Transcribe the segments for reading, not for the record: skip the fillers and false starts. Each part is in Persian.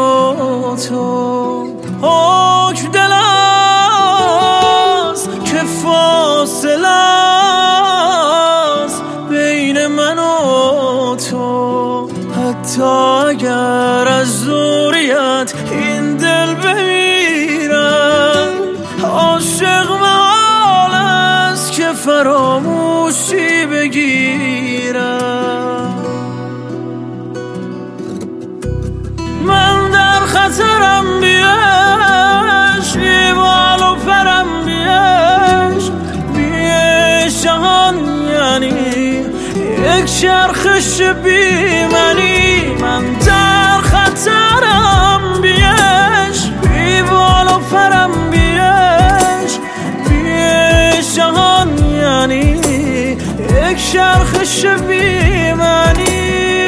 و تو حکم دل است که فاصله است بین من و تو. حتی اگر از دوریت این دل بمیرد عاشق محال است که فراموشی بگیرد. من در خطرم بیش بی بال و پرم بیش جهان یعنی یک چرخش بی منی. من در خطرم بیش بی بال و پرم بیش جهان یعنی یک چرخش بی منی.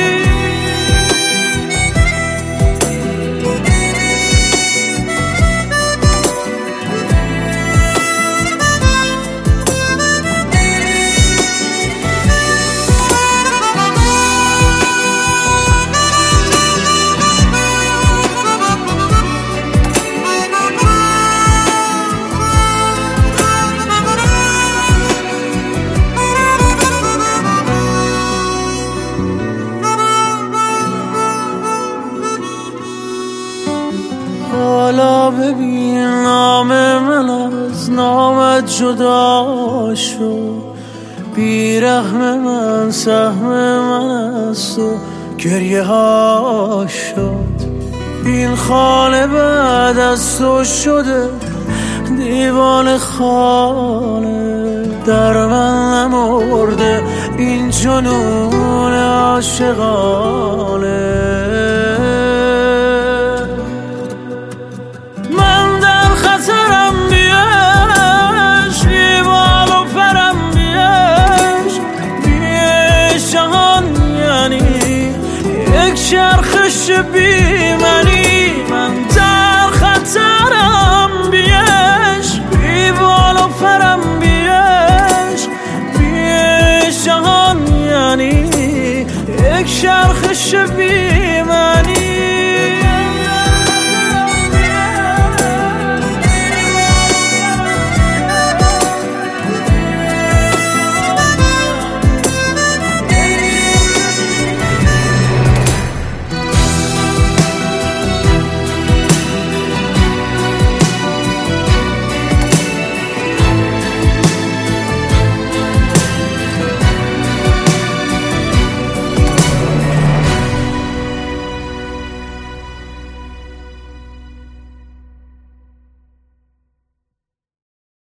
حالا ببین نام من از نامت جدا شد. بیرحم من سهم من است و گریه ها شد. این خانه بعد از تو شده دیوان خانه. در من نمرده این جنون عاشقانه.